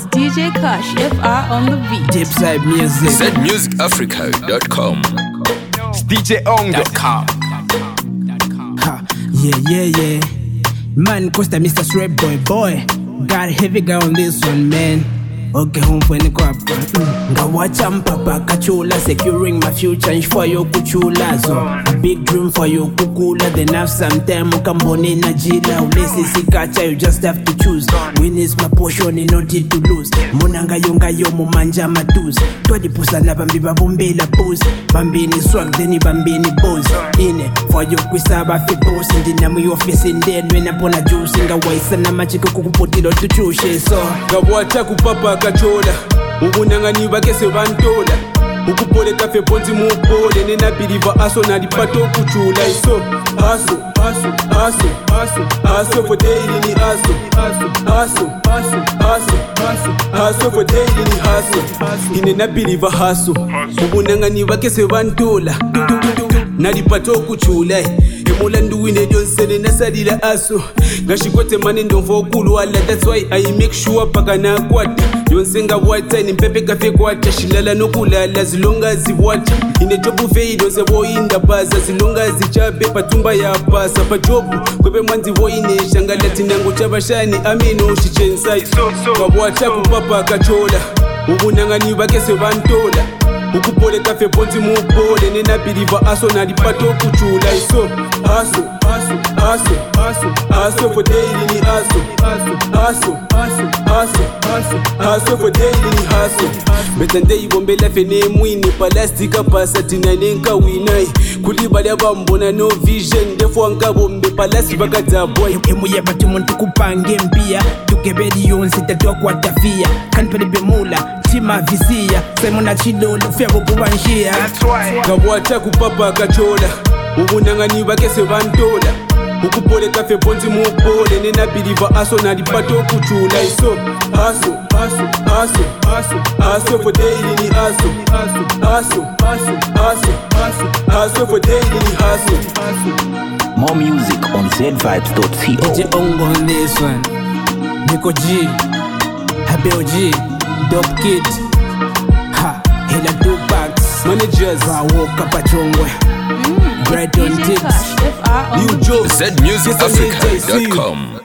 It's DJ Kush, FR on the beat. Deep Side Music. ZMusicAfrica.com. It's DJOng.com. Ha, yeah. Man, Costa Mr. Strap boy. Got a heavy guy on this one, man. Okay, home for the crap. Ngawacha mpapa kachula, securing my future for you kuchula. So a big dream for you kukula. Then have some time ukambone na jila. Ulesi sikacha, you just have to choose. Win is my portion, not it to lose. Monanga yonga yo manja matus. Twadi pusa na bambi babombe la pose. Bambini swag, deni bambini boss. Ine for you kwisaba fi boss. Ndina mu office ndenu enapona juice. Ngawaisa na machiko kukupotilo tuchushe. So ngawacha kupapa kachola ubunangani bakese bantola ukupole kafe ponzi mupole nena biliva aso na lipato kuchula iso aso for daily ni aso for daily ni aso inena biliva aso ubunangani bakese bantola na lipato kuchula emola nduwine jonsene nasalila aso ngashikote mane ndonvo kulwala. That's why I make sure paka na kwata yonsenga wata ni mpepe kafe kwata shilala nokulala as long as iwata ine jobu feido ze boinda baza as long as ichape patumba ya pasa pa jobu kwebe mwanzi voine shangala tinango chabashani amino shichensa so wabwacha kupapa kachola ubunangani bakese bantola ukupole kafe ponzi mupole nena biliva aso na lipato kuchula iso aso for daily ni aso for daily ni aso betande ibombe la fene mwini palastika pasatina nenka winai kulibali abambona no vision defo ngabombe palasi bakadza boy emuye bati muntu kupange mpia tukebedi yonse tatwa tafia kanpele bemula tima visia semona chidolo febo kubanjia. ngabwacha kupapa kachola ubunangani bakese bantola ukupole kafe ponzi mupole nena biliva aso na lipato kuchula iso aso for daily ni aso for daily ni aso. More music on ZVibes.co. DJOng on this one. Nico G, Habel G, Dope Kid, Ha, Hela Tupacs, Managers, Wawoka Pachongwe, Brighton DJ Tips, Kush, FR on the beat. New Joe, ZMusicAfrica.com.